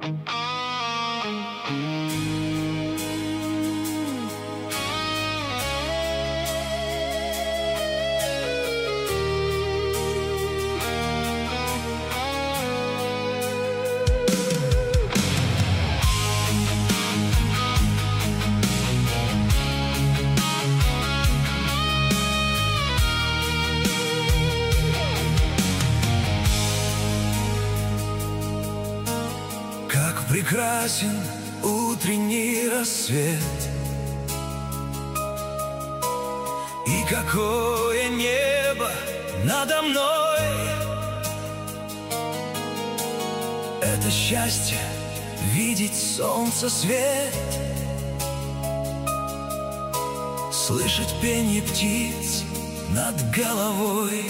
Прекрасен утренний рассвет, и какое небо надо мной. Это счастье — видеть солнце свет, слышать пение птиц над головой.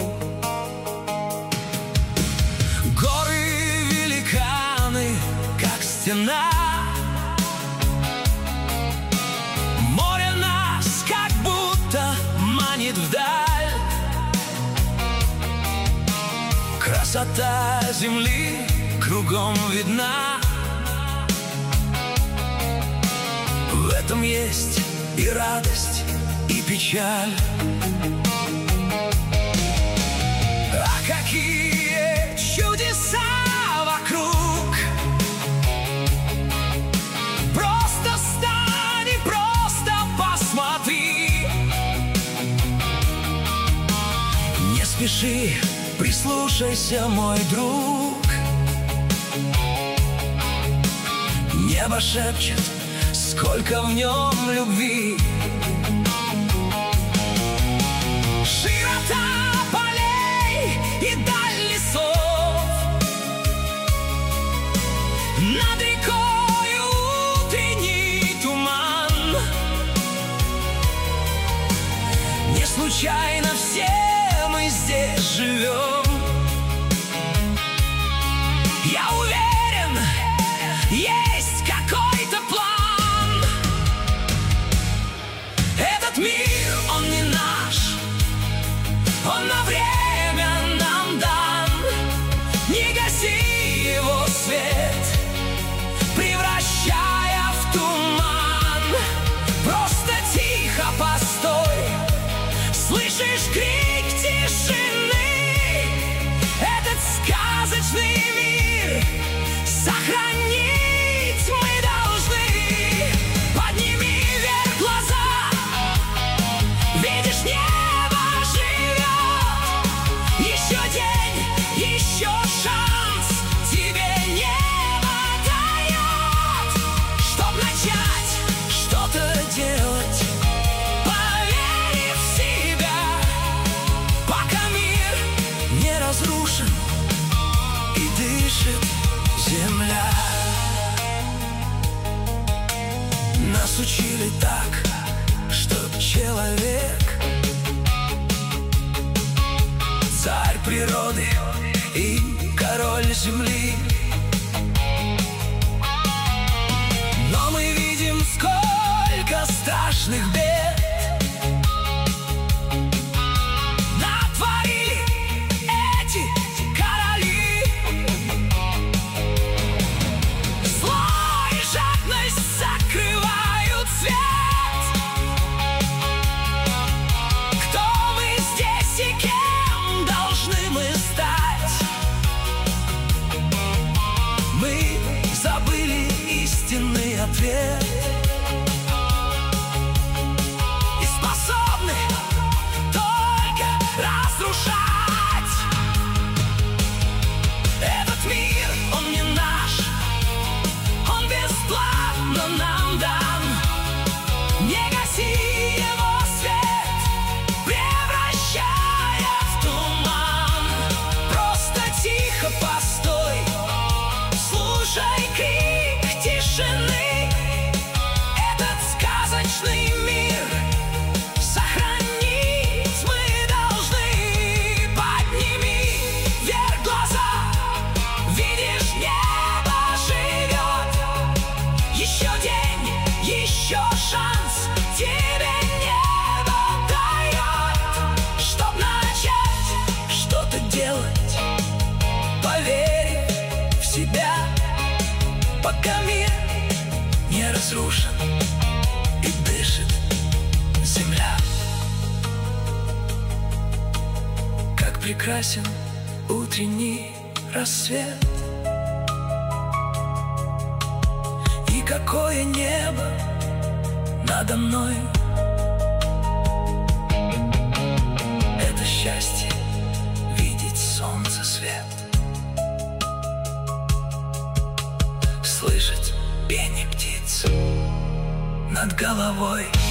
Горы великаны, как стена, море нас как будто манит вдаль. Красота земли кругом видна. В этом есть и радость, и печаль. А какие чудеса вокруг! Не спеши, прислушайся, мой друг. Небо шепчет, сколько в нем любви. Широта полей и даль лесов, над рекою утренний туман. Не случайно все мы здесь живем. Я уверен, есть какой-то план. Этот мир, он не наш, он на время нам дан. Не гаси его свет, превращая в туман. Просто тихо постой, слышишь крик тишины? Этот сказочный мир сохранить мы должны. Подними вверх глаза, видишь, небо живет. Еще день, еще шанс тебе небо дает, чтоб начать что-то делать. Разрушен и дышит земля. Нас учили так, что человек царь природы и король земли. Но мы видим, сколько страшных бед ответ и способны только разрушать. Этот мир, он не наш, он бесплатно нам дан. Не гаси его свет, превращая в туман. Просто тихо постой, слушай крик тишины. Мир сохранить мы должны. Подними вверх глаза, видишь, небо живет. Еще день, еще шанс тебе небо дает, чтоб начать что-то делать. Поверь в себя, пока мир не разрушен и дышит земля. Как прекрасен утренний рассвет, и какое небо надо мной. Это счастье — видеть солнце свет, слышать пение птиц над головой.